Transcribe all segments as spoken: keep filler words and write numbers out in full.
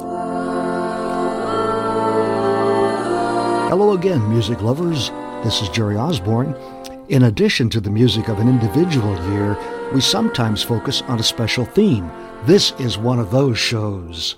Hello again, music lovers. This is Jerry Osborne. In addition to the music of an individual year, we sometimes focus on a special theme. This is one of those shows.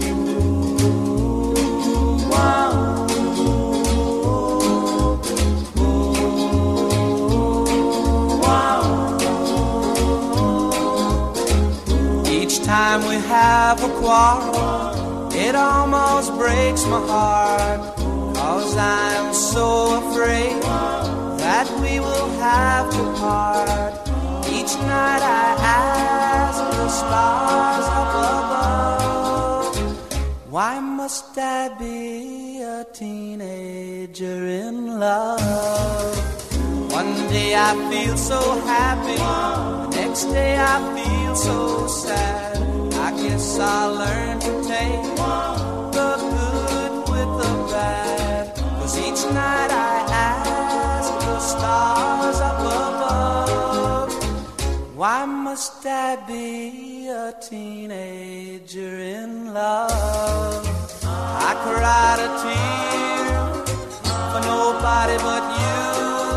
Each time we have a quarrel, it almost breaks my heart. 'Cause I'm so afraid that we will have to part. Each night I ask the stars up above, why must I be a teenager in love? One day I feel so happy, the next day I feel so sad. I guess I'll learn to take the good with the bad. 'Cause each night I ask the stars up above, why must I be a teenager in love? I cried a tear for nobody but you.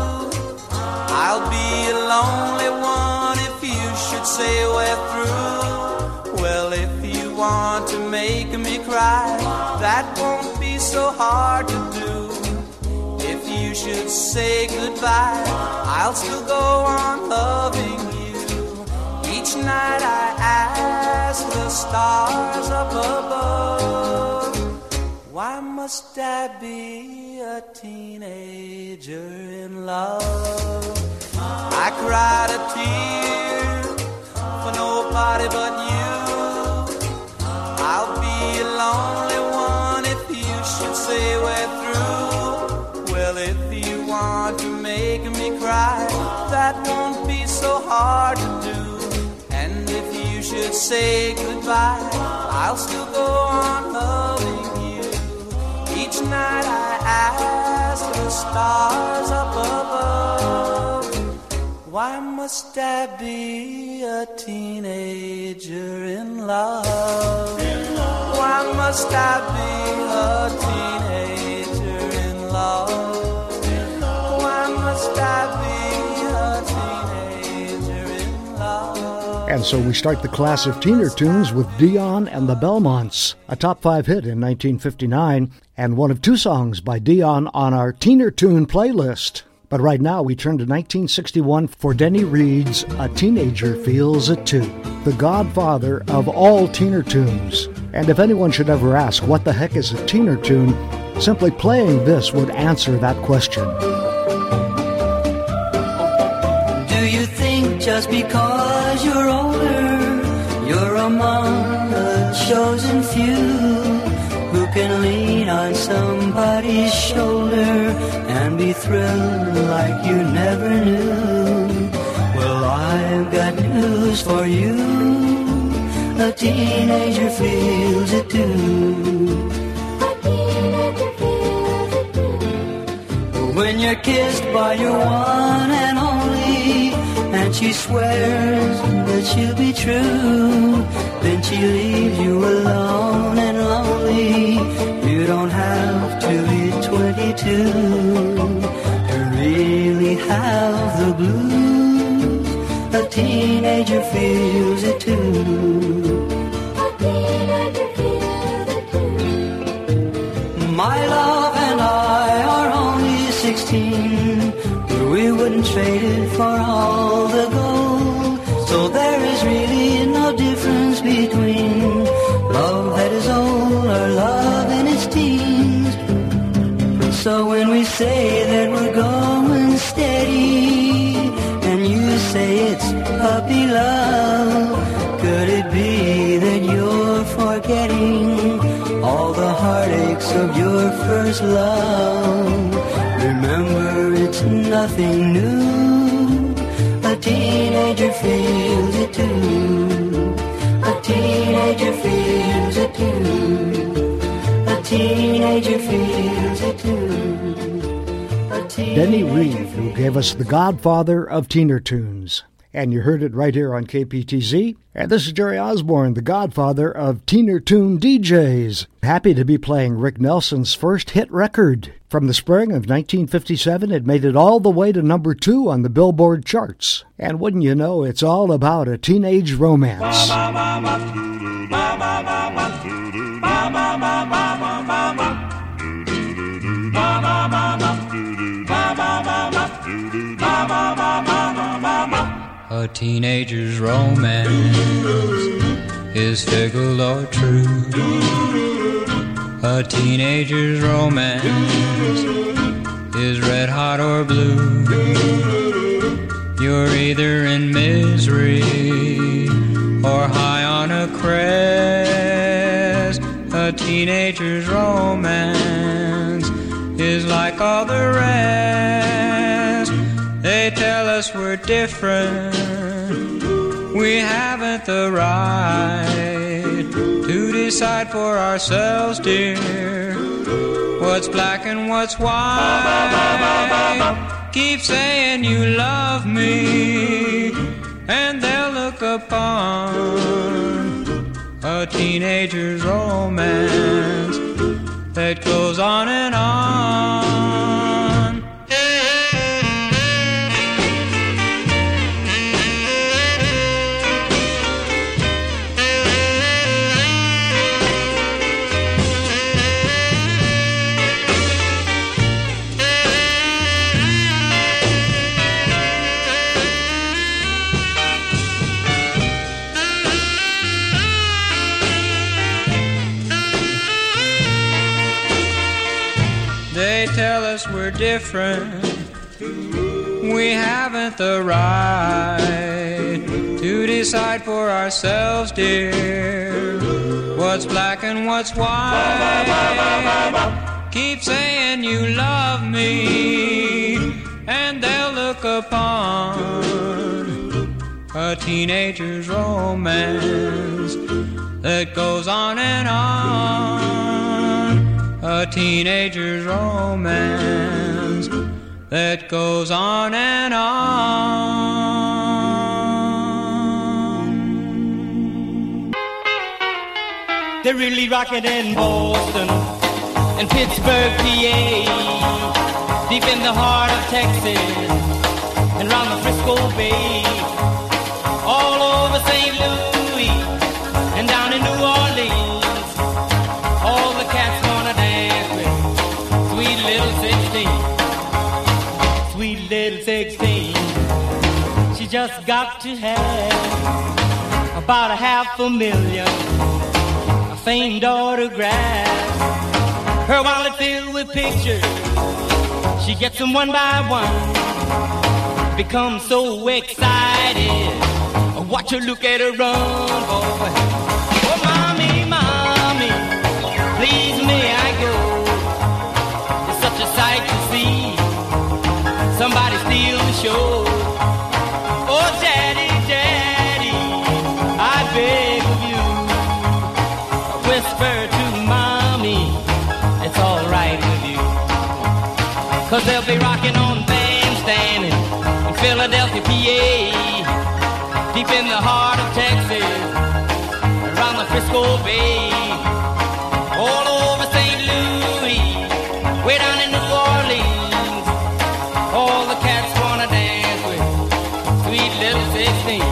I'll be a lonely one if you should say we're through. Well, if you want to make me cry, that won't be so hard to do. If you should say goodbye, I'll still go on loving you. Each night I ask the stars up above, why must I be a teenager in love? I cried a tear for nobody but you. I'll be a lonely one if you should say we're through. Well, if you want to make me cry, that won't be so hard to do. And if you should say goodbye, I'll still go on loving you. Each night I ask the stars up above, why must I be a teenager in love? Why must I be a teenager in love? Why must I be a teenager in love? And so we start the class of teener tunes with Dion and the Belmonts, a top five hit in nineteen fifty-nine, and one of two songs by Dion on our teener tune playlist. But right now we turn to nineteen sixty-one for Denny Reed's A Teenager Feels It Too, the godfather of all teener tunes. And if anyone should ever ask what the heck is a teener tune, simply playing this would answer that question. Do you think just because you're older, you're among the chosen few who can lean on somebody's shoulder and be thrilled like you never knew? Well, I've got news for you. A teenager feels it too. A teenager feels it too. When you're kissed by your one and only, and she swears that she'll be true, then she leaves you alone and lonely. You don't have to be twenty-two to really have the blues. A teenager feels it too. A teenager feels it too. My love and I are only sixteen, but we wouldn't trade it for all the gold. So there is really no difference between love that is old or love in its teens. So when we say that we're going steady, and you say it's puppy love, could it be that you're forgetting all the heartaches of your first love? Remember, it's nothing new. A teenager feels it too. A teenager feels it too. A teenager feels it too. A teenager Denny Reed, who gave us the godfather of teener tunes. and you heard it right here on K P T Z. And this is Jerry Osborne, the godfather of Teener Tune D Js. Happy to be playing Rick Nelson's first hit record. From the spring of nineteen fifty-seven, it made it all the way to number two on the Billboard charts. And wouldn't you know, it's all about a teenage romance. A teenager's romance is fickle or true. A teenager's romance is red hot or blue. You're either in misery or high on a crest. A teenager's romance is like all the rest. They tell us we're different, we haven't the right to decide for ourselves, dear, what's black and what's white. Keep saying you love me, and they'll look upon a teenager's romance that goes on and on. Tell us we're different, we haven't the right to decide for ourselves, dear, what's black and what's white. Keep saying you love me, and they'll look upon a teenager's romance that goes on and on. A teenager's romance that goes on and on. They're really rocking in Boston and Pittsburgh, P A, deep in the heart of Texas and round the Frisco Bay, all over Saint Louis and down in New Orleans. All the cats wanna dance with sweet little sixteen, sweet little sixteen. She just got to have about a half a million famed autographs. Her wallet filled with pictures, she gets them one by one. Becomes so excited, watch her look at her run, boy. Oh, mommy, mommy, please may I go? It's such a sight to see somebody steal the show. Oh, daddy, daddy, I beg of you, whisper to mommy, it's all right with you. Cause they'll be rocking on Bandstand in Philadelphia, P A, deep in the heart of Texas, around the Frisco Bay, all over Saint Louis, way down in New Orleans. All the cats wanna dance with sweet little sixteen.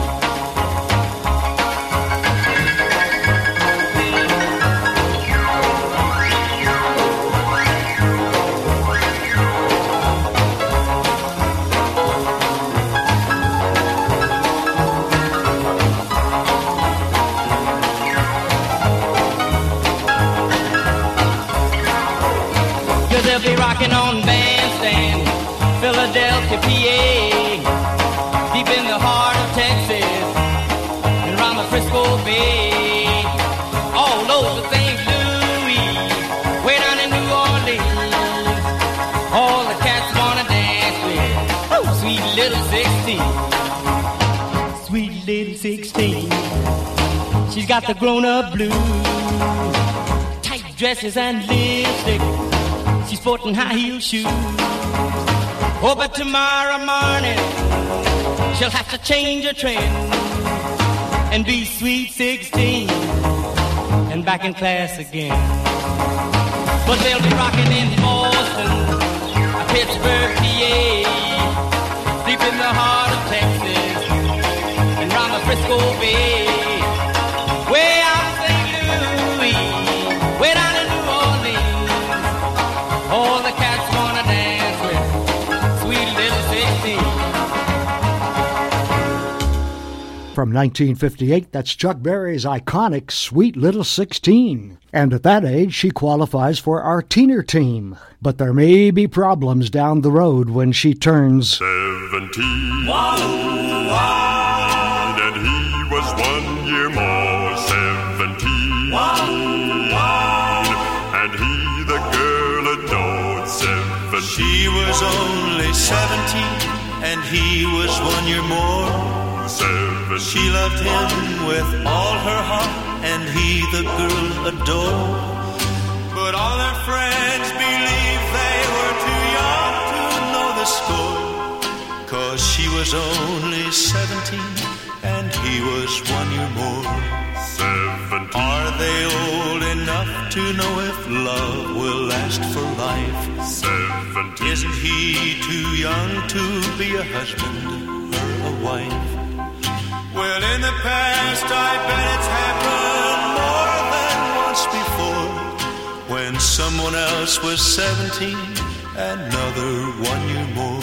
They'll be rocking on Bandstand, Philadelphia, P A, deep in the heart of Texas, and around the Frisco Bay, all over Saint Louis, way down in New Orleans. All the cats wanna dance with oh, sweet little sixteen, sweet little sixteen. She's got the grown-up blues, tight dresses and lipstick. She's sporting high heel shoes. Oh, but tomorrow morning she'll have to change her trend and be sweet sixteen and back in class again. But they'll be rocking in Boston, Pittsburgh, P A, deep in the heart of Texas and round the Frisco Bay, way out in Saint Louis, way down in New Orleans. All the cats wanna dance with sweet little sixteen. From nineteen fifty-eight, that's Chuck Berry's iconic Sweet Little sixteen. And at that age, she qualifies for our teener team. But there may be problems down the road when she turns seventeen. One, one. And he was one year more. Seventeen. One, one. And he the girl adored. Seventeen. She was only seventeen, and he was one year more. Seventeen. She loved him with all her heart, and he the girl adored. But all her friends believed they were too young to know the score, 'cause she was only seventeen, and he was one year more. Seventeen. Are they old enough to know if love will last for life? Seventeen. Isn't he too young to be a husband, her a wife? Well, in the past, I bet it's happened more than once before, when someone else was seventeen, another one year more.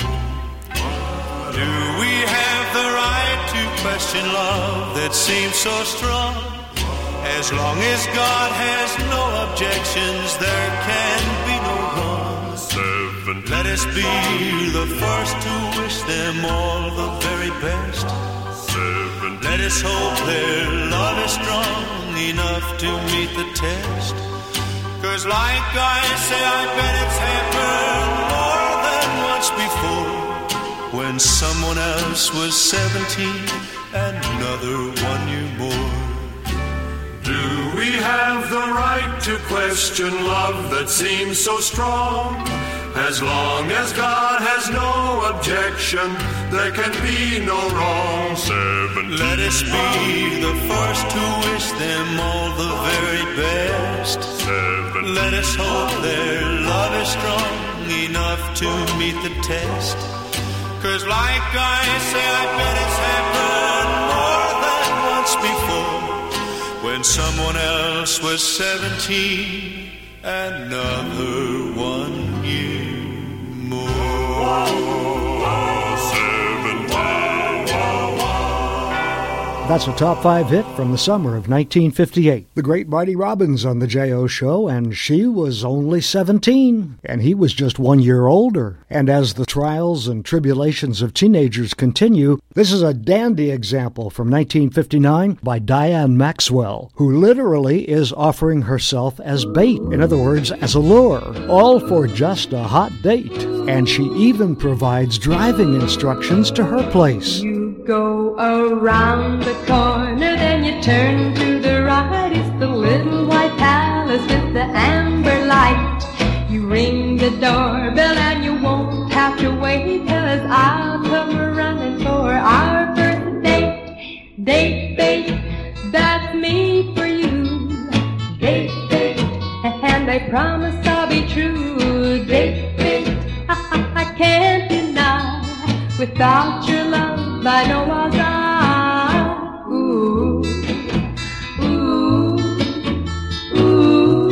Do we have the right to question love that seems so strong? As long as God has no objections, there can be no wrong. Seventeen. Let us be the first to wish them all the very best. Seventeen. Let us hope their love is strong enough to meet the test. 'Cause like I say, I bet it's happened more than once before, when someone else was seventeen, another one year more. Do we have the right to question love that seems so strong? As long as God has no objection, there can be no wrong. Seventeen. Let us be the first to wish them all the very best. Seventeen. Let us hope their love is strong enough to meet the test. 'Cause like I say, I bet it's happened more than once before, when someone else was seventeen, another one year more. That's a top five hit from the summer of nineteen fifty-eight. The Great Marty Robbins on the J O Show, and she was only seventeen, and he was just one year older. And as the trials and tribulations of teenagers continue, this is a dandy example from nineteen fifty-nine by Diane Maxwell, who literally is offering herself as bait, in other words, as a lure, all for just a hot date. And she even provides driving instructions to her place. Go around the corner, then you turn to the right. It's the little white palace with the amber light. You ring the doorbell and you won't have to wait, 'cause I'll come running for our first date. Date, date, that's me for you. Date, date, and I promise I'll be true. Date, date, I can't deny. Without your love, I know I'll die. Ooh, ooh, ooh,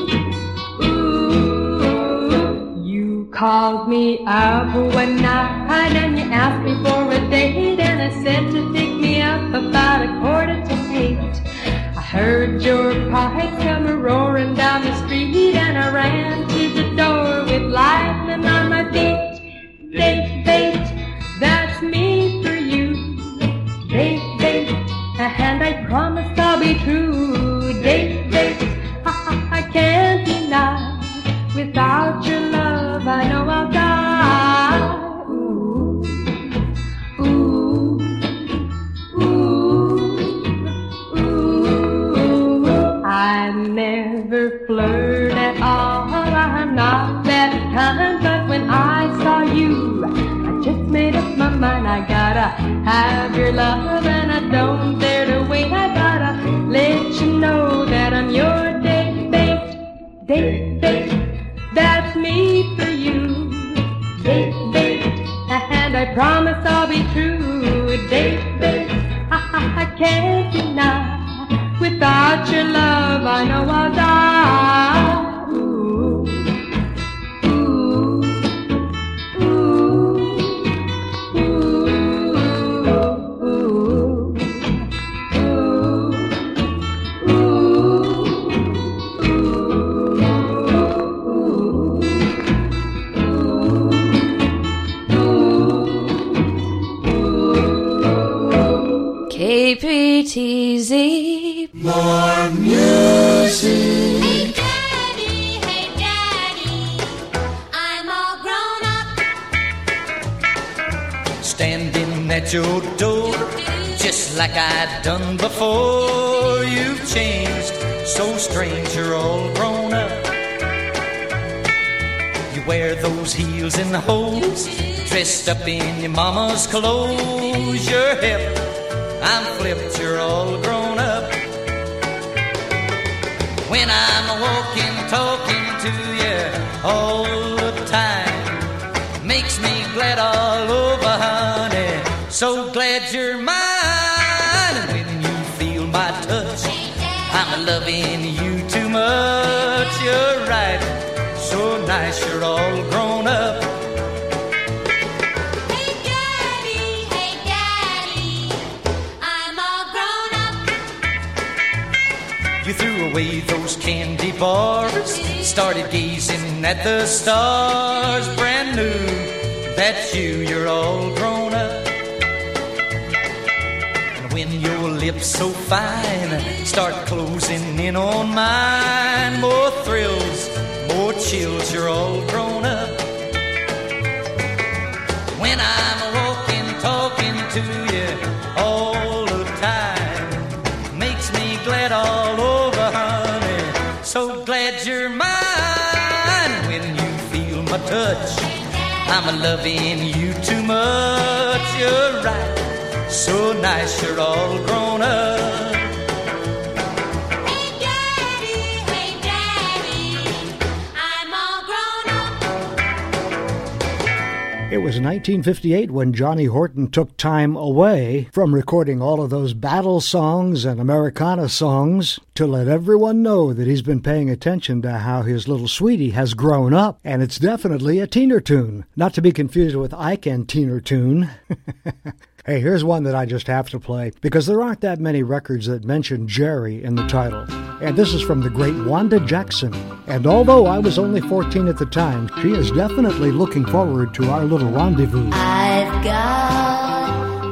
ooh. You called me up one night and you asked me for a date, and I said to pick me up about a quarter to eight. I heard your pipes come roaring down the street, and I ran to the door with lightning on my feet. Date, date, that's me for you. Date, date, and I promise I'll be true. Date, date, I can't deny. Without your love, I know I'll die. Ooh, ooh, ooh, ooh. I never flirt at all, I'm not that kind, but when I saw you, I just made up my mind, I gotta gotta have your love, and I don't dare to wait. I gotta let you know that I'm your date, date, date, date. That's me for you, date, date. And I promise I'll be true, date, date. I, I, I can't deny. Without your love, I know I'll die. Ooh, ooh, ooh, K P T Z. More music. Hey Daddy, hey Daddy, I'm all grown up. Standing at your door, just like I'd done before. You've changed, so strange, you're all grown up. You wear those heels and hose, dressed up in your mama's clothes. You're hip, I'm flipped, you're all grown up. When I'm walking, talking to you all the time, makes me glad all over, honey. So glad you're mine. And when you feel my touch, I'm loving you too much. You're right, so nice, you're all grown up. Hey Daddy, hey Daddy, I'm all grown up. You threw away those candy bars, started gazing at the stars. Brand new, that's you, you're all grown up. And when your lips so fine start closing in on mine, more thrills, more chills, you're all grown up. When I'm walking, talking to you all the time, makes me glad all over, honey. So glad you're mine. When you feel my touch, I'm loving you too much. You're right, so nice, you're all grown up. Hey Daddy, hey Daddy, I'm all grown up. It was nineteen fifty-eight when Johnny Horton took time away from recording all of those battle songs and Americana songs to let everyone know that he's been paying attention to how his little sweetie has grown up, and it's definitely a teener tune, not to be confused with Ike and Teener Tune. Hey, here's one that I just have to play, because there aren't that many records that mention Jerry in the title. And this is from the great Wanda Jackson. And although I was only fourteen at the time, she is definitely looking forward to our little rendezvous. I've got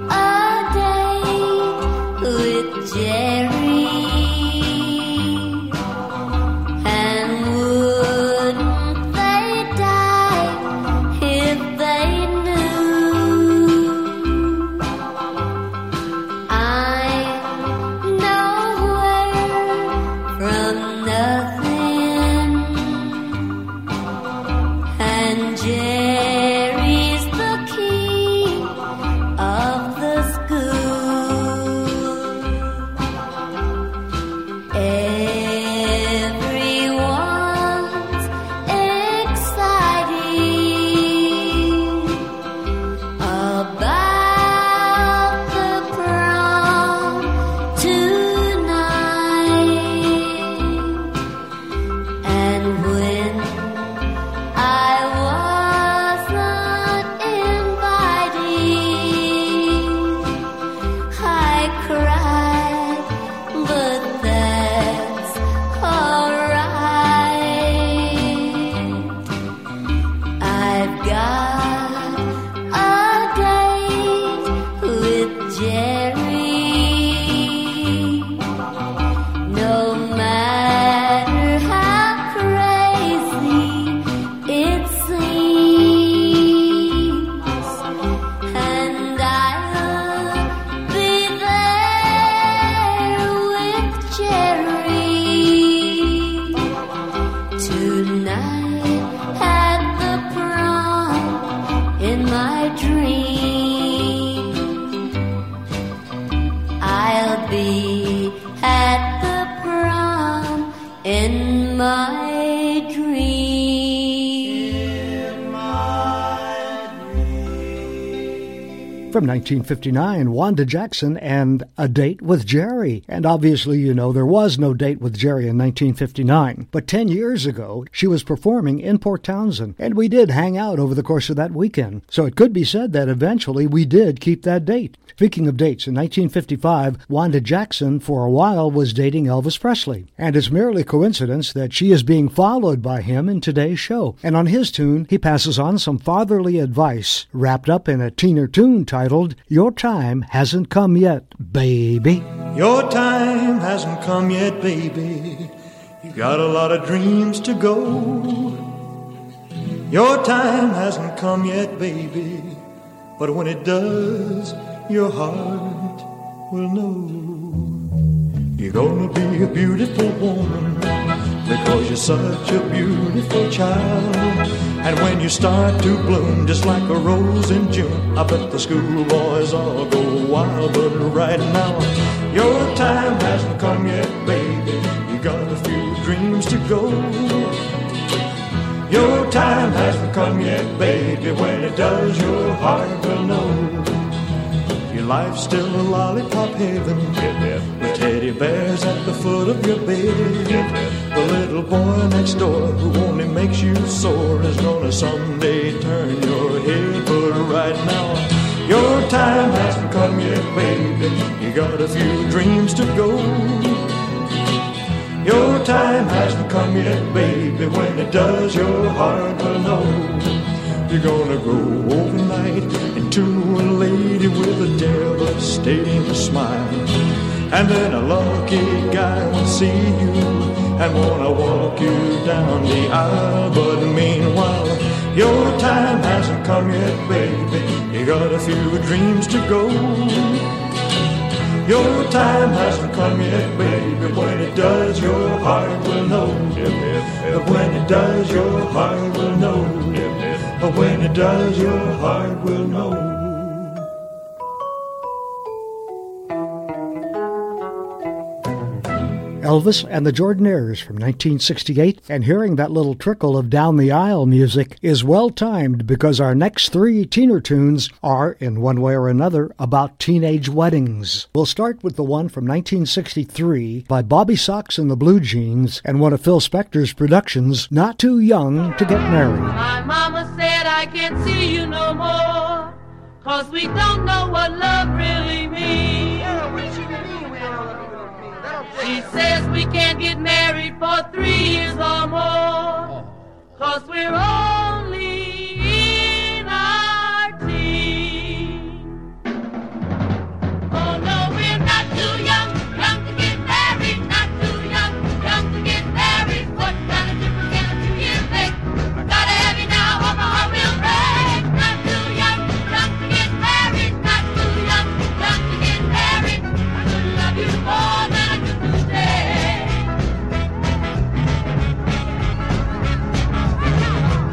a date with Jerry, and wouldn't they die if they knew I'm nowhere from nothing, and Jerry's the king of the school. Everyone's excited about the prom tonight, and when I wasn't invited, I cried, but that's alright. I've got a date with Jerry, no matter how crazy it seems, and I'll be there with Jerry tonight at the prom in my dreams. From nineteen fifty-nine, Wanda Jackson and A Date with Jerry. And obviously, you know, there was no date with Jerry in nineteen fifty-nine. But ten years ago, she was performing in Port Townsend, and we did hang out over the course of that weekend. So it could be said that eventually we did keep that date. Speaking of dates, in nineteen fifty-five, Wanda Jackson for a while was dating Elvis Presley. And it's merely coincidence that she is being followed by him in today's show. And on his tune, he passes on some fatherly advice, wrapped up in a teener tune titled, Your Time Hasn't Come Yet, Baby. Your time hasn't come yet, baby. You got a lot of dreams to go. Your time hasn't come yet, baby. But when it does, your heart will know. You're gonna be a beautiful woman because you're such a beautiful child. And when you start to bloom just like a rose in June, I bet the schoolboys all go wild. But right now, your time hasn't come yet, baby. You got a few dreams to go. Your time hasn't come yet, baby. When it does, your heart will know. Your life's still a lollipop heaven, with teddy bears at the foot of your bed. The little boy next door who only makes you sore is gonna someday turn your head. But right now, your time hasn't come yet, baby. You got a few dreams to go. Your time hasn't come yet, baby. When it does, your heart will know. You're gonna go overnight into a lady with a devastating smile, and then a lucky guy will see you and wanna walk you down the aisle. But meanwhile, your time hasn't come yet, baby. You got a few dreams to go. Your time hasn't come yet, baby. When it does, your heart will know. When it does, your heart will know. When it does, your heart will know. Elvis and the Jordanaires from nineteen sixty-eight, and hearing that little trickle of Down the Aisle music is well-timed because our next three teener tunes are, in one way or another, about teenage weddings. We'll start with the one from nineteen sixty-three by Bobby Sox and the Blue Jeans, and one of Phil Spector's productions, Not Too Young to Get Married. My mama said I can't see you no more, 'cause we don't know what love really means. She says we can't get married for three years or more, 'cause we're only in our teens. Oh no, we're not too young, young to get married, not too young, young to get married. What kind of difference can a two years make? Gotta have you now or my heart will break. Not too young, young to get married, not too young, young to get married. I couldn't love you more than I do today.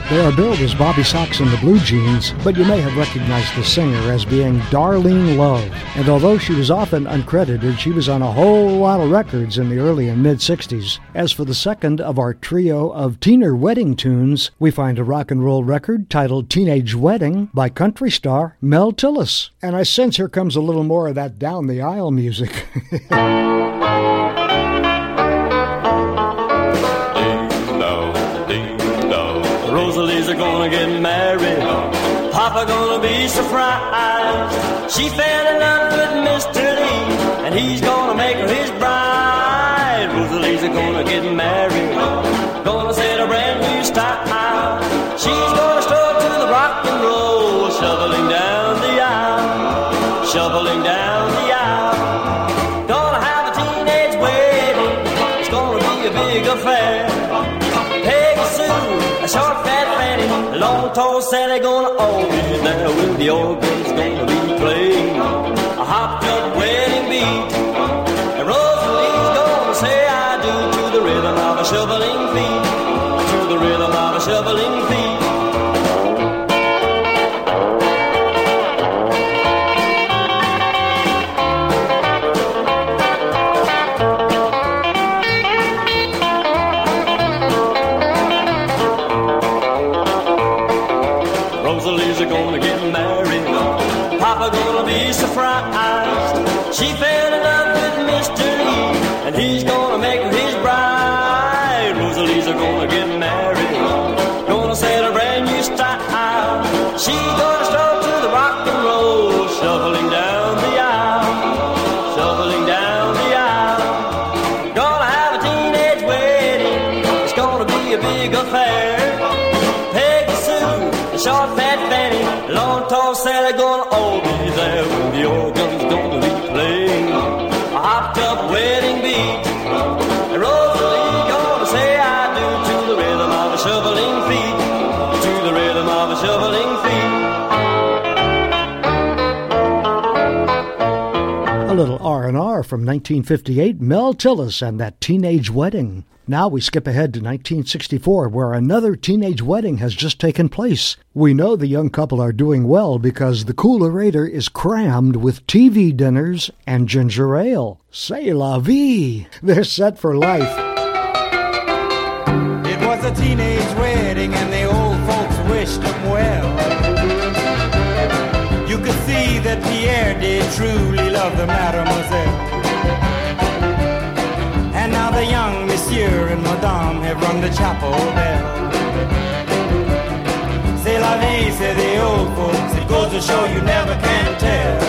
They are billed as Bobby Sox and the Blue Jeans, but you may have recognized the singer as being Darlene Love. And although she was often uncredited, she was on a whole lot of records in the early and mid-sixties. As for the second of our trio of teener wedding tunes, we find a rock and roll record titled Teenage Wedding by country star Mel Tillis. And I sense here comes a little more of that down-the-aisle music. Rosalie's gonna get married. Papa gonna be surprised. She fell in love with Mister Lee, and he's gonna make her his bride. Rosalie's gonna get married. Gonna set a brand new style. She's gonna strut to the rock and roll, shoveling down the aisle, shoveling down the aisle. Gonna have a teenage wedding. It's gonna be a big affair. Peggy Sue, a short fat fanny, a long tall Sally gonna all be there with the organ's gonna be playing a hopped up wedding beat. And Rosalie's gonna say I do to the rhythm of a shoveling feet, to the rhythm of a shoveling feet. Rosalie's gonna get married. Papa gonna be surprised. She fell in love with Mister Lee, and he's gonna make her his bride. Rosalie's gonna get married. Gonna set a brand new style. She's gonna strut to the rock and roll, shoveling down the aisle, shoveling down the aisle. Gonna have a teenage wedding. It's gonna be a big affair. Peggy Sue, the short fat fanny, long tall Sally gonna all be there when the organ's gonna be playing a hopped up wedding beat. And Rosalie gonna say I do to the rhythm of a shoveling feet, to the rhythm of a shoveling feet. A little R and R from nineteen fifty-eight, Mel Tillis and that Teenage Wedding. Now we skip ahead to nineteen sixty-four, where another teenage wedding has just taken place. We know the young couple are doing well because the Coolerator is crammed with T V dinners and ginger ale. C'est la vie! They're set for life. It was a teenage wedding and the old folks wished them well. You could see that Pierre did truly love the mademoiselle. And now the young monsieur and madame have rung the chapel bell. C'est la vie, say the old folks, it goes to show you never can tell.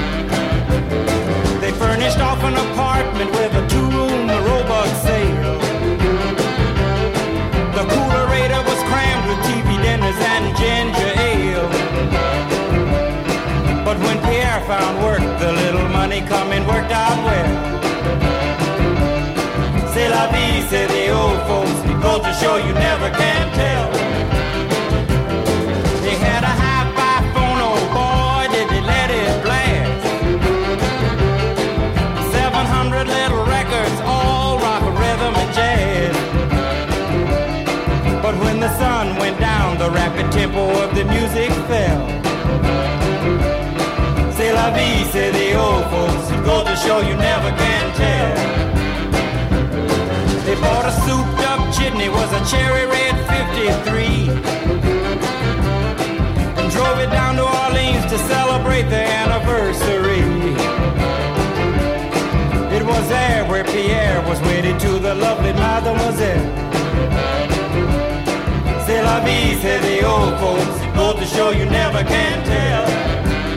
They furnished off an apartment with a two-room robot sale. The Coolerator was crammed with T V dinners and ginger ale. But when Pierre found work, the little money coming worked out well. C'est la vie, say the old folks, it goes to show you never can tell. They had a hi-fi phone, oh boy, did they let it blast. Seven hundred little records, all rock, rhythm, and jazz. But when the sun went down, the rapid tempo of the music fell. C'est la vie, say the old folks, it goes to show you never can tell. They bought a souped-up chitney, was a cherry red fifty-three, and drove it down to Orleans to celebrate their anniversary. It was there where Pierre was wedded to the lovely mademoiselle. C'est la vie, say the old folks, it goes to show you never can tell.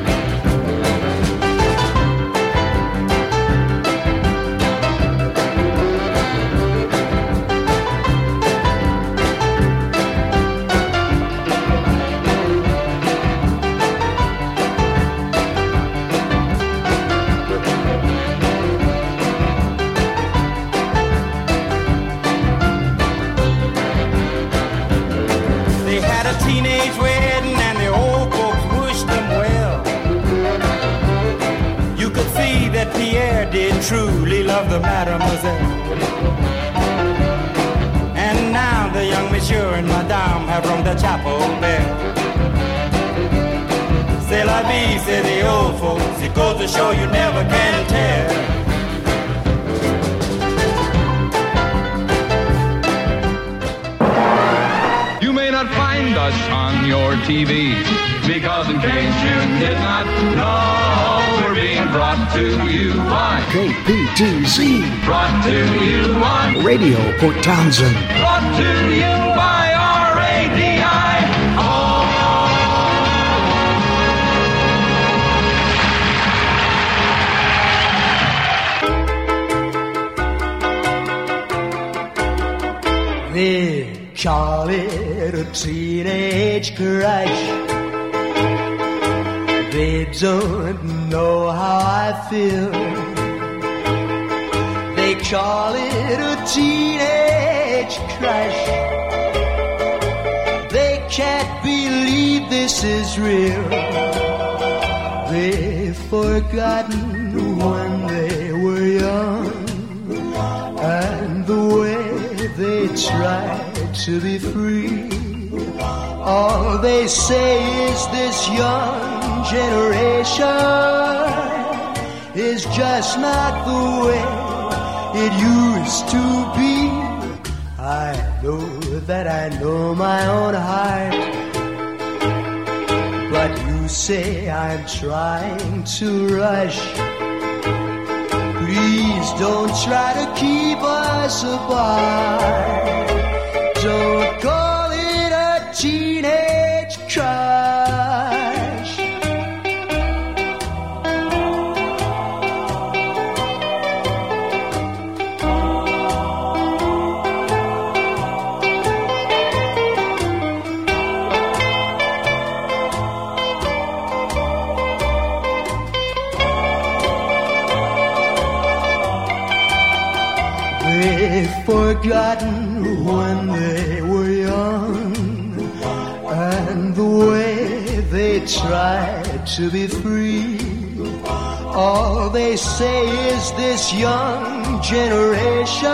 Teenage wedding and the old folks wished them well. You could see that Pierre did truly love the mademoiselle. And now the young monsieur and madame have rung the chapel bell. C'est la vie, say the old folks. It goes to show you never can tell. You may not find us on your T V, because in case you did not know, we're being brought to you by K P T Z. Brought to you by Radio Port Townsend. Brought to you by R A D I. Oh. They call it a teenage crush. They don't know how I feel. They call it a teenage crush. They can't believe this is real. They've forgotten when they were young and the way they try to be free. All they say is this young generation is just not the way it used to be. I know that I know my own heart, but you say I'm trying to rush. Please don't try to keep us apart. Don't call it a teenage crush. They've forgotten when they were young and the way they tried to be free. All they say is this young generation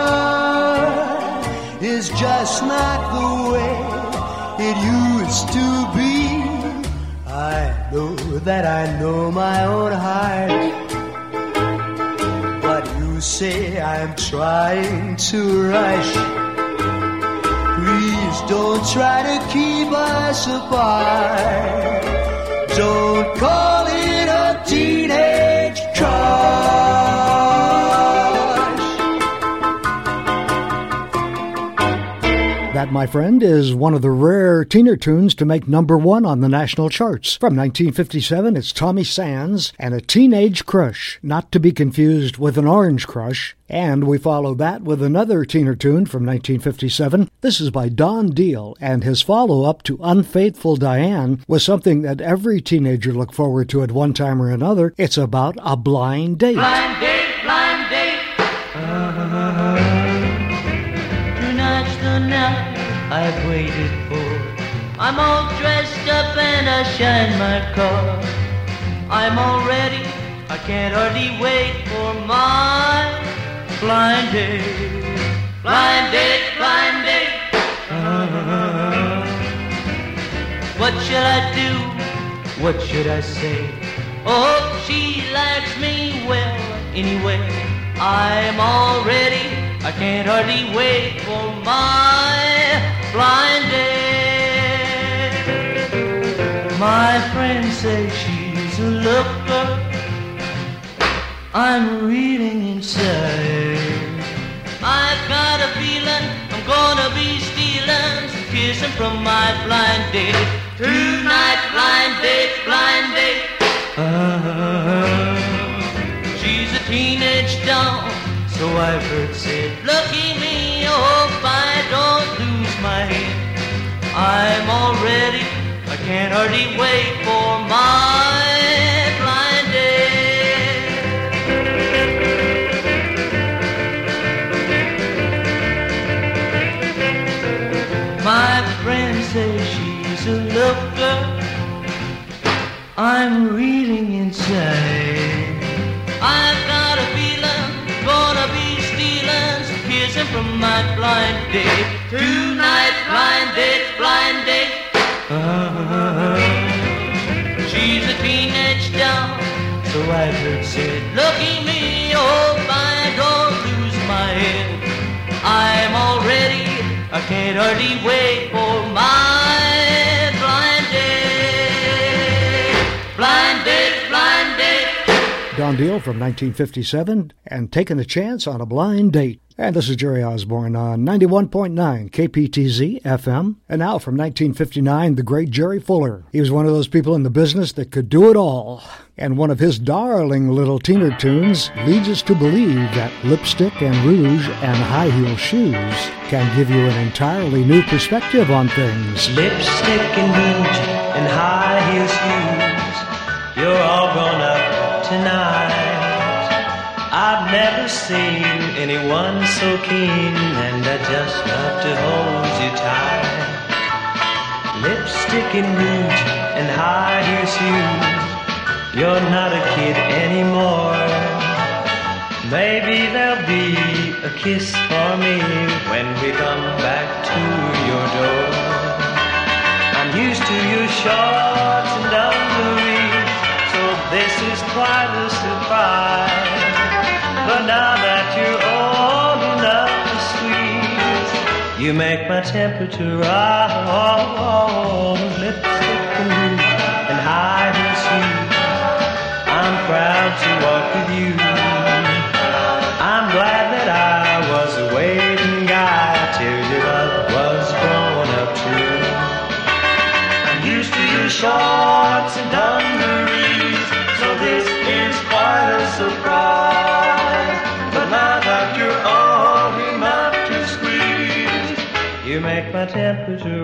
is just not the way it used to be. I know that I know my own heart, say I'm trying to rush. Please don't try to keep us apart. Don't call it a teenage crush. That, my friend, is one of the rare teener tunes to make number one on the national charts. From nineteen fifty-seven, it's Tommy Sands and A Teenage Crush, not to be confused with an Orange Crush. And we follow that with another teener tune from nineteen fifty-seven. This is by Don Deal, and his follow-up to Unfaithful Diane was something that every teenager looked forward to at one time or another. It's about a blind date. Blind date, blind date. Uh-huh. Tonight's the night I've waited for. I'm all dressed up and I shine my car. I'm all ready, I can't hardly wait for my blind date. Blind date, blind date. Uh-huh. What should I do? What should I say? Oh, she likes me well anyway. I'm all ready, I can't hardly wait for my blind date. My friends say she's a looker. I'm reading inside. I've got a feeling I'm gonna be stealing some kissing from my blind date. Tonight, blind date, blind date. Uh-huh. She's a teenage doll, so I've heard said. Lucky me, I hope I don't lose my head. I'm all ready, I can't hardly wait for my blind date. My friends say she's a looker. I'm reeling inside. I've got a feeling, gonna be stealing some kissing from my blind date. Tonight, blind date, blind date. Uh, she's a teenage doll, so I've heard said. Look at me, oh, I don't lose my head. I'm all ready, I can't hardly wait for my blind date. Blind date, blind date. Don Deal from nineteen fifty-seven and Taking a Chance on a Blind Date. And this is Jerry Osborne on ninety-one point nine K P T Z F M. And now from nineteen fifty-nine, the great Jerry Fuller. He was one of those people in the business that could do it all. And one of his darling little teener tunes leads us to believe that lipstick and rouge and high heel shoes can give you an entirely new perspective on things. Lipstick and rouge and high heel shoes, you're all grown up tonight. I've never seen anyone so keen, and I just love to hold you tight. Lipstick and rouge and high heel shoes, you're not a kid anymore. Maybe there'll be a kiss for me when we come back to your door. I'm used to your shorts and dungarees, so this is quite a surprise. But now that you're old enough to squeeze, you make my temperature rise. Lipstick and rouge and high heel shoes, I'm proud to walk with you. I'm glad that I was a waiting guy till your love was grown up too. I'm used to your shorts and dungarees, so this is quite a surprise. But now that you're old enough to squeeze, you make my temperature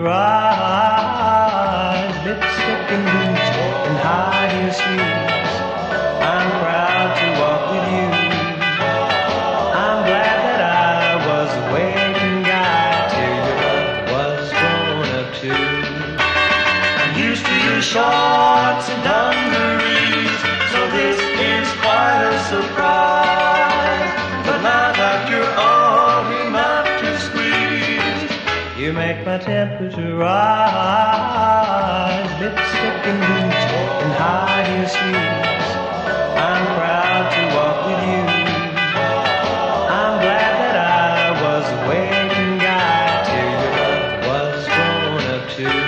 rise. Lipstick and rouge and high heel shoes, I'm proud to walk with you. I'm glad that I was a waiting guy till your love was grown up too. I'm used to your shorts and dungarees, so this is quite a surprise. But now that you're old enough to squeeze, you make my temperature rise. Lipstick and rouge and high heel shoes, I'm proud to walk with you. I'm glad that I was a waiting guy till your love was grown up too.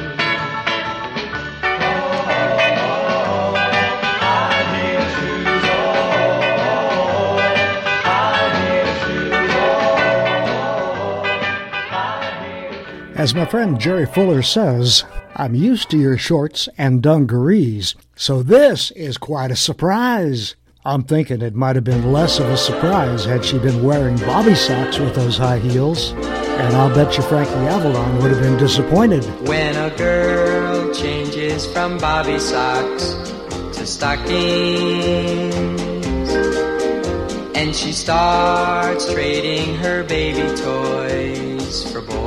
High heel shoes, oh, high heel shoes, oh. As my friend Jerry Fuller says, I'm used to your shorts and dungarees, so this is quite a surprise. I'm thinking it might have been less of a surprise had she been wearing bobby socks with those high heels, and I'll bet you Frankie Avalon would have been disappointed. When a girl changes from bobby socks to stockings, and she starts trading her baby toys for boys,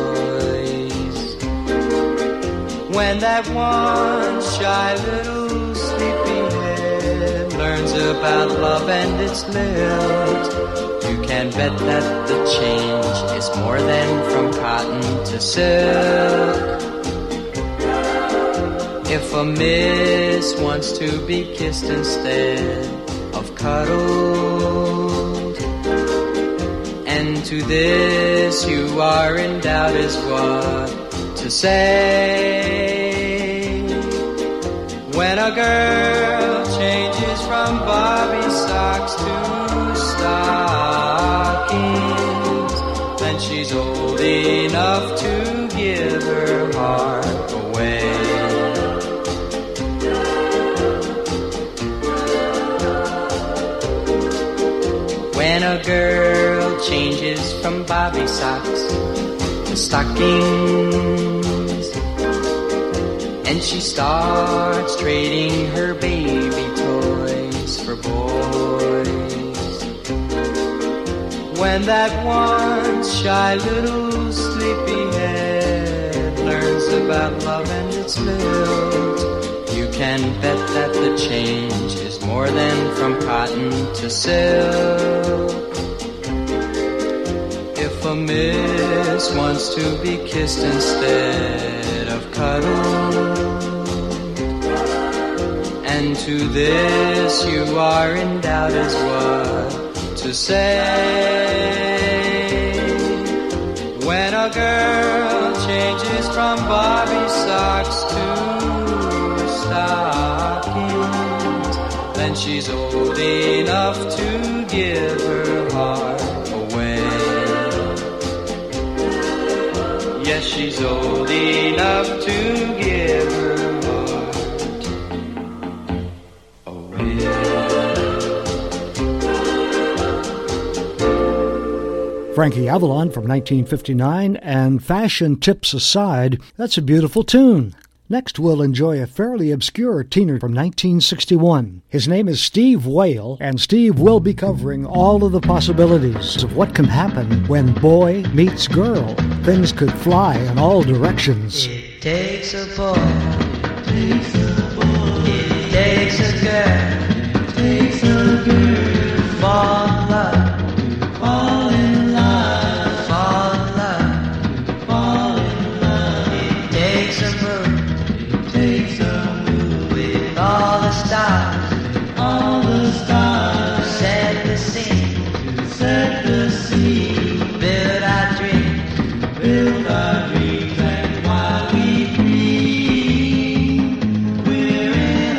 when that one shy little sleepyhead learns about love and its lilt, you can bet that the change is more than from cotton to silk. If a miss wants to be kissed instead of cuddled, and to this you are in doubt as what to say. When a girl changes from bobby socks to stockings, then she's old enough to give her heart away. When a girl changes from bobby socks to stockings, and she starts trading her baby toys for boys, when that once shy little sleepyhead learns about love and its lilt, you can bet that the change is more than from cotton to silk. a miss wants to be kissed instead of cuddled, and to this you are in doubt as what to say. When a girl changes from Barbie socks to stockings, then she's old enough to give her heart away. Yes, she's old enough to give her Frankie Avalon from nineteen fifty-nine, and Fashion Tips Aside, that's a beautiful tune. Next, we'll enjoy a fairly obscure teener from nineteen sixty-one. His name is Steve Whale, and Steve will be covering all of the possibilities of what can happen when boy meets girl. Things could fly in all directions. It takes a boy, it takes a boy, it takes a girl, it takes a girl to fall in love, to fall in love, fall in love, to fall in love. It takes a moon, it takes a moon with all the stars, all the stars to set the scene, to set the scene, to build our dreams, to build our dreams, and while we dream, we're in a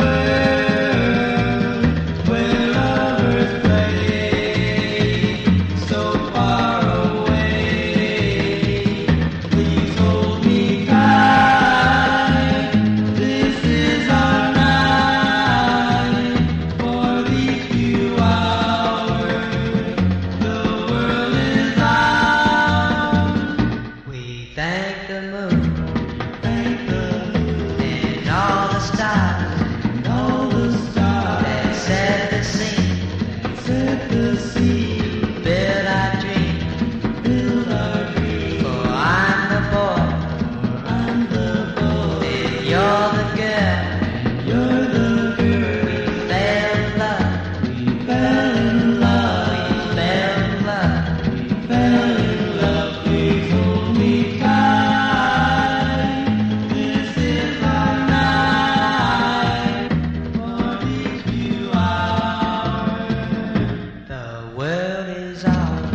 world where lovers play so far away. Please hold me tight. This is our night. For these few hours, the world is ours. We thank the moon, thank the moon, and all the stars, and all the stars that set the scene, that set the scene, build our dreams, build our dreams. For I'm the boy, for I'm the boy, and you're the girl, and you're the girl. We fell in love, we fell in love, we fell in love, we fell in love. Please hold me tight. This is our night. For these few hours, the world is ours.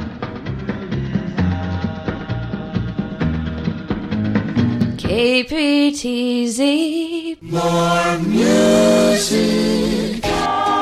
K P T Z. More music.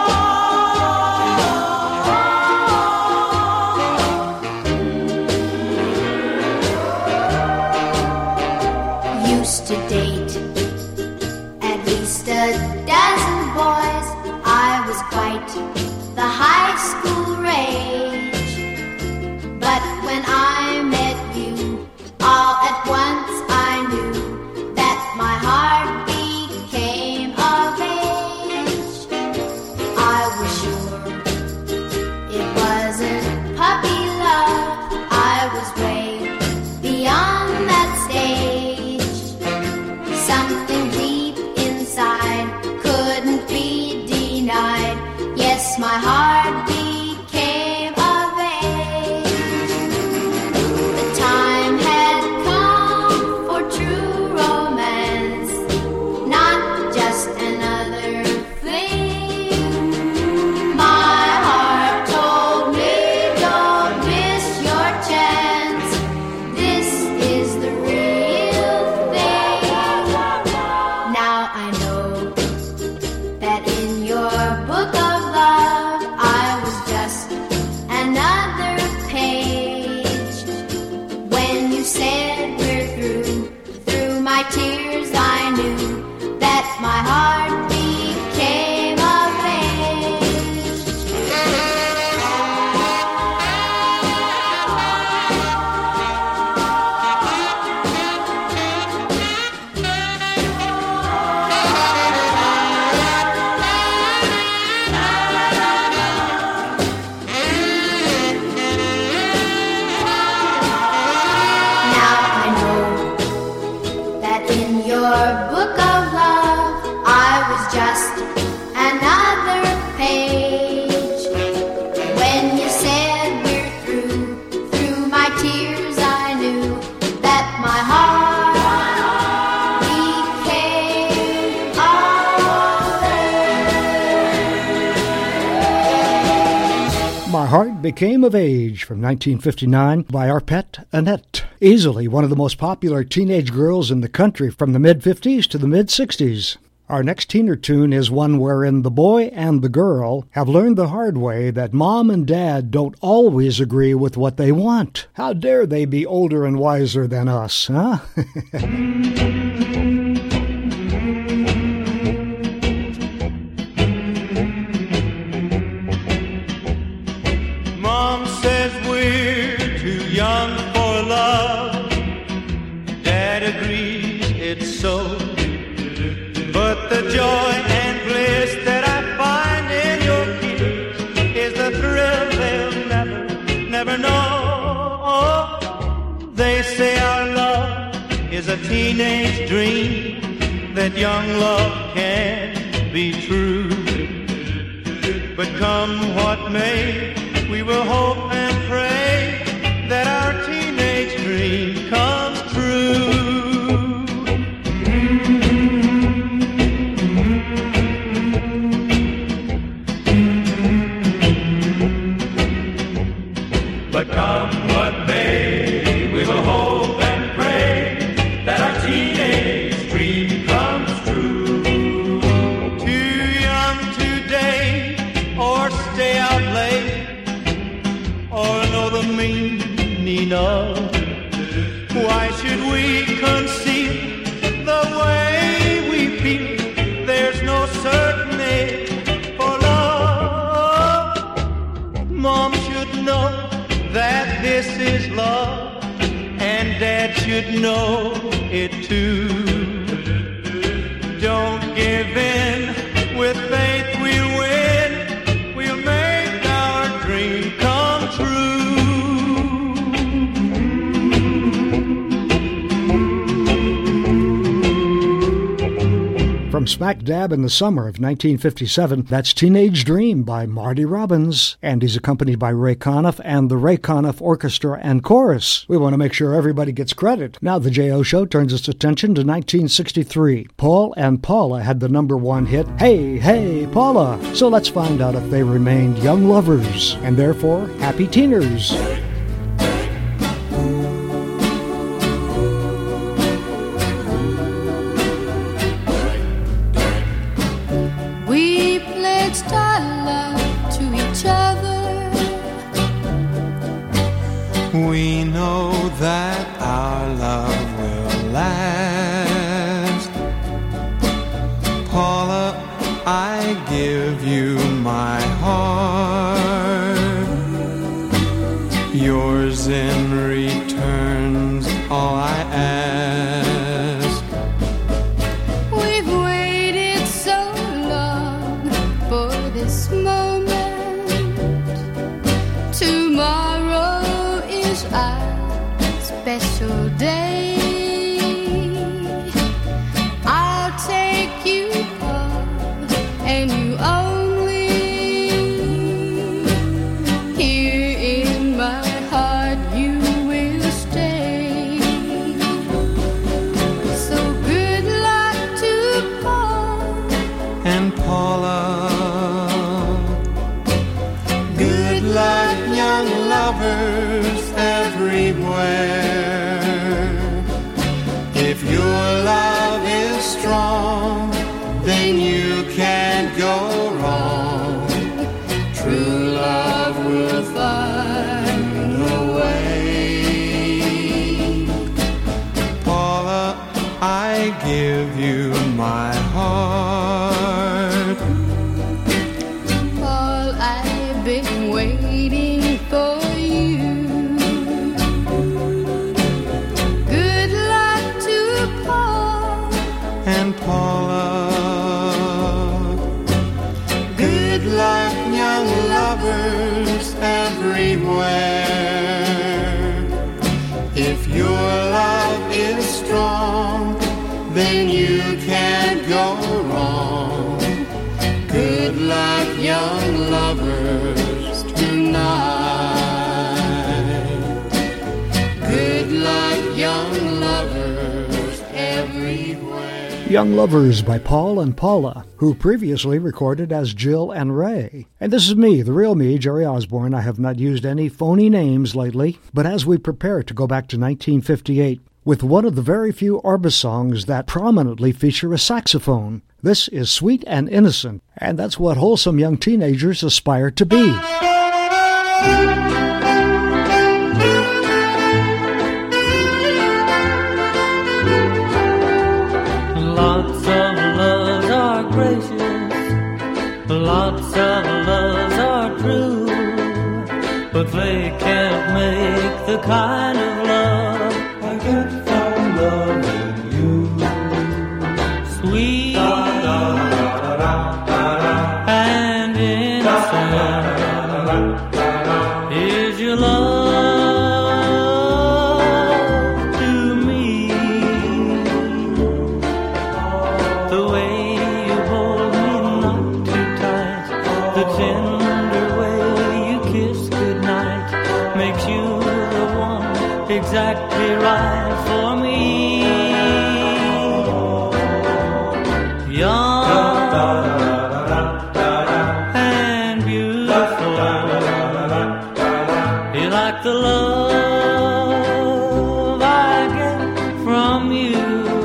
Used to date at least a dozen boys. I was quite the high school rage. But when I met you, all at once I knew that my heart became of age. I was sure it wasn't puppy love. I was way beyond that stage. Something deep inside couldn't be denied. Yes, my heart became of age. The time had come for true romance, not just another fling. My heart told me, don't miss your chance. This is the real thing. Now I know that in your book of love I was just another page. When you said we're through, through my tears I knew that my heart became of age. Now I know that in your book of love I Heart Became of Age from nineteen fifty-nine by our pet Annette. Easily one of the most popular teenage girls in the country from the mid-fifties to the mid-sixties. Our next teener tune is one wherein the boy and the girl have learned the hard way that mom and dad don't always agree with what they want. How dare they be older and wiser than us, huh? Mom says we're too young for love. Dad agrees it's so. But the joy and bliss that I find in your kiss is the thrill they'll never, never know. They say our love is a teenage dream, that young love can be true. But come what may, we will hope and pray that our teenage dream comes true. But come what may, we will hope and pray that our teenage dream comes true. Too young to date or stay out late or know the meaning of. Why should we conceal the way we feel? There's no certainty for love. Mom should know that this is love, and Dad should know it too. Don't give in, with faith we'll win, we'll make our dream come true. From smack dab in the summer of nineteen fifty-seven, that's Teenage Dream by Marty Robbins, and he's accompanied by Ray Conniff and the Ray Conniff Orchestra and Chorus. We want to make sure everybody gets credit. Now the J O Show turns its attention to nineteen sixty-three. Paul and Paula had the number one hit, Hey, Hey, Paula. So let's find out if they remained young lovers, and therefore happy teeners. We pledged our love to each other. We know that our love will last. Paula, I give you my heart. Yours in return's all I ask. We've waited so long for this moment. Tomorrow is our special day. I'll take you home and you only. Here in my heart you will stay. So good luck to Paul and Paula. Good luck, young lovers everywhere. If your love is strong, then you can't go wrong. True love will find a way. Paula, I give you my heart. Paul, I've been waiting for you. Good luck to Paul and Paula. Good luck, young lovers everywhere. If your love is strong, then you can't go wrong. Good luck, young lovers tonight. Good luck, young lovers everywhere. Young Lovers by Paul and Paula, who previously recorded as Jill and Ray. And this is me, the real me, Jerry Osborne. I have not used any phony names lately, but as we prepare to go back to nineteen fifty-eight with one of the very few Orbis songs that prominently feature a saxophone. This is Sweet and Innocent, and that's what wholesome young teenagers aspire to be. Lots of loves are gracious, lots of loves are true, but they can't make the kind of love I get from loving you. Sweet and innocent is your love. Exactly right for me. Young and beautiful, you like the love I get from you.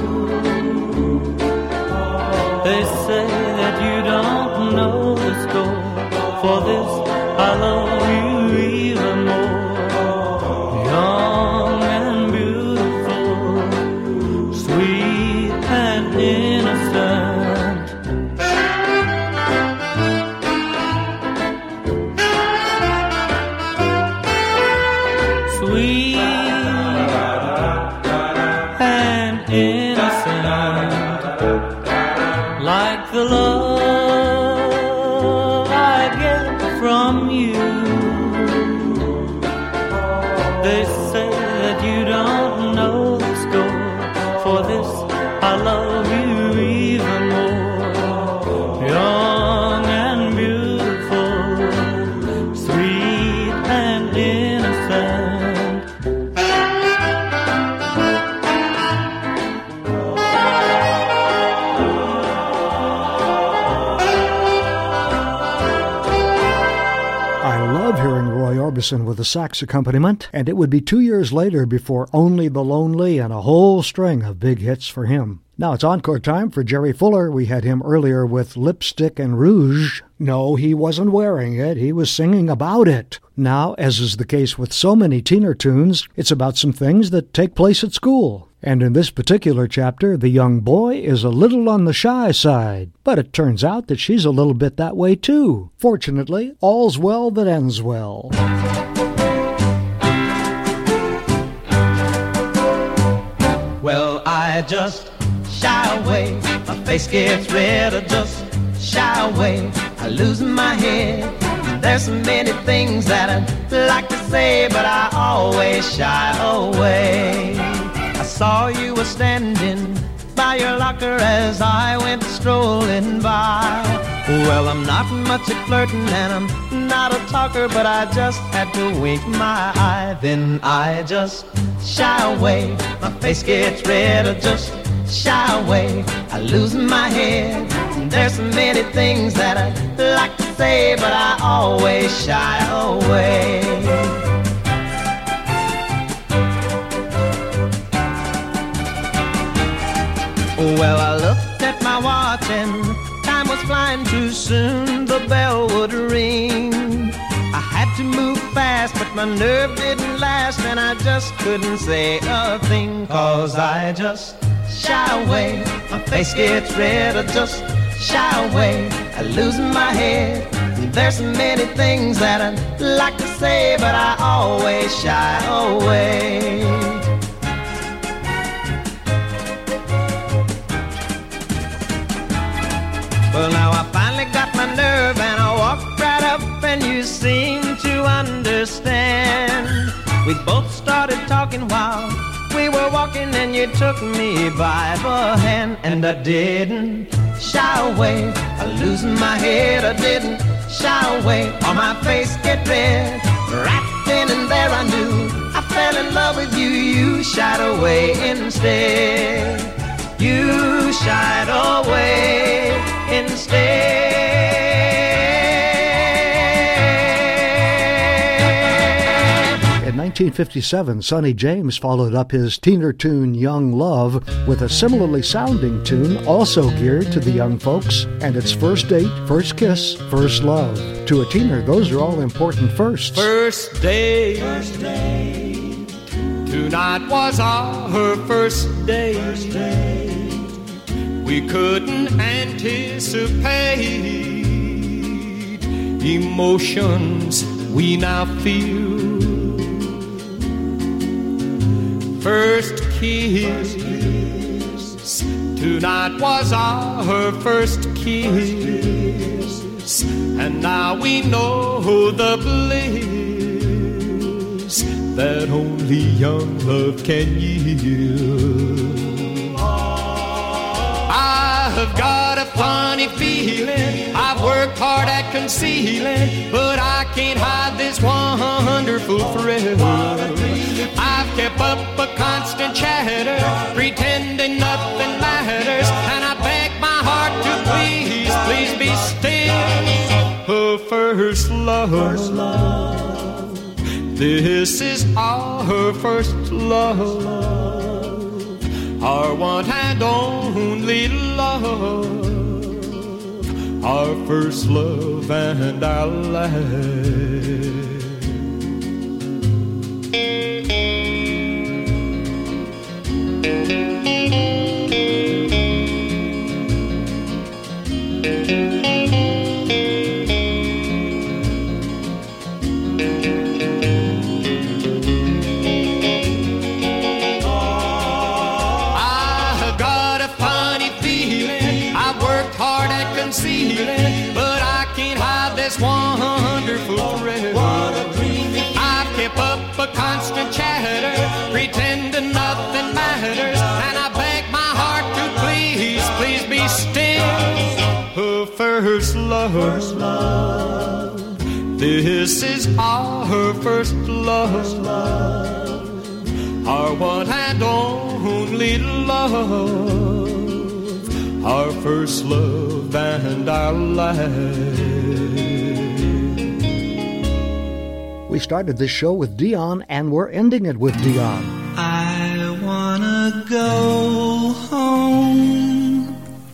They say that you don't know the score. For this I love you even more. With a sax accompaniment, and it would be two years later before Only the Lonely and a whole string of big hits for him. Now it's encore time for Jerry Fuller. We had him earlier with Lipstick and Rouge. No, he wasn't wearing it. He was singing about it. Now, as is the case with so many teener tunes, it's about some things that take place at school. And in this particular chapter, the young boy is a little on the shy side. But it turns out that she's a little bit that way too. Fortunately, all's well that ends well. Well, I just shy away. My face gets red. I just shy away. I lose my head. There's so many things that I'd like to say, but I always shy away. I saw you were standing by your locker as I went strolling by. Well, I'm not much at flirting and I'm not a talker, but I just had to wink my eye. Then I just shy away. My face gets red. I just shy away. I lose my head. There's so many things that I'd like to say, but I always shy away. Well, I looked at my watch and time was flying too soon. The bell would ring. I had to move fast, but my nerve didn't last, and I just couldn't say a thing, 'cause I just shy away. My face gets red. I just shy away. I lose my head. There's so many things that I'd like to say, but I always shy away. Well, now I finally got my nerve and I walked right up and you seemed to understand. We both started talking while we were walking and you took me by the hand. And I didn't shy away. I lose my head. I didn't shy away. On my face get red. Right then and there I knew I fell in love with you. You shied away instead. you shied away instead. In nineteen fifty-seven, Sonny James followed up his teener tune Young Love with a similarly sounding tune also geared to the young folks, and it's first date, first kiss, first love. To a teener, those are all important firsts. First day, first day. Tonight was our first day. We couldn't anticipate emotions we now feel. First kiss, tonight was our first kiss, and now we know the bliss that only young love can yield. I've got a funny feeling, I've worked hard at concealing, but I can't hide this wonderful thrill. I've kept up a constant chatter, pretending nothing matters, and I beg my heart to please, please be still. Oh, first love, first love. This is our first love, our one and only love, our first love and our last. But I can't hide this wonderful thrill. I've kept up a constant chatter, pretending nothing matters, and I beg my heart to please, please be still. Oh, first love, first love. This is our first love, our one and only love, our first love and our last. We started this show with Dion, and we're ending it with Dion. I wanna go home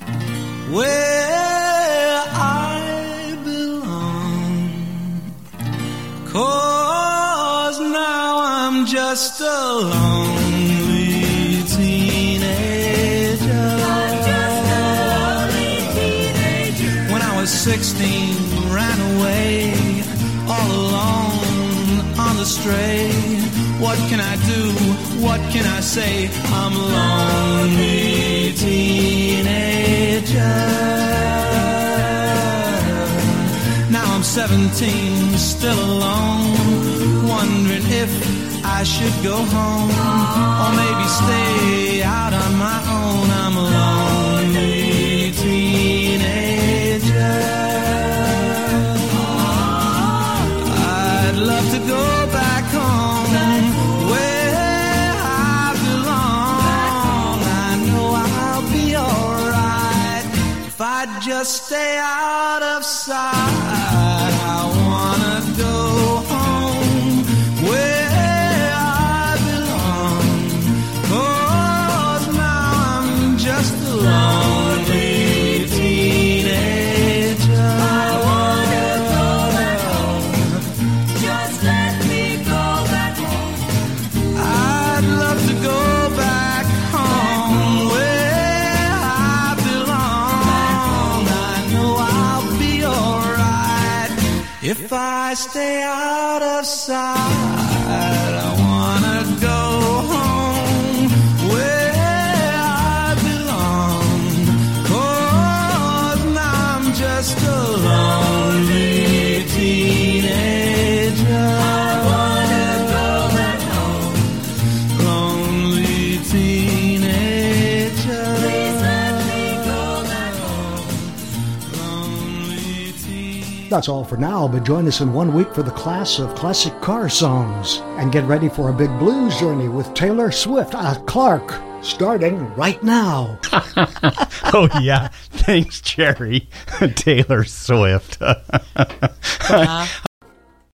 where I belong, 'cause now I'm just a lonely teenager. Sixteen, ran away, all alone on the stray. What can I do? What can I say? I'm a lonely teenager. Now I'm seventeen, still alone, wondering if I should go home, or maybe stay out on my own. I'm a lonely teenager. I'd love to go back home where I belong. I know I'll be alright if I just stay out of sight. I wanna go home where I belong, 'cause now I'm just a lonely teenager. I wanna go back home. Just let me go back home. I'd love to go back home where I belong. I know I'll be alright if I stay out of sight. I wanna go home where I belong, 'cause now I'm just a lonely teenager. I wanna go back home, lonely teenager. Please let me go back home, lonely teenager. That's all for now, but join us in one week for the class of classic car songs. And get ready for a big blues journey with Taylor Swift, uh, Clark. starting right now. Oh, yeah. Thanks, Jerry. Taylor Swift. Uh-huh.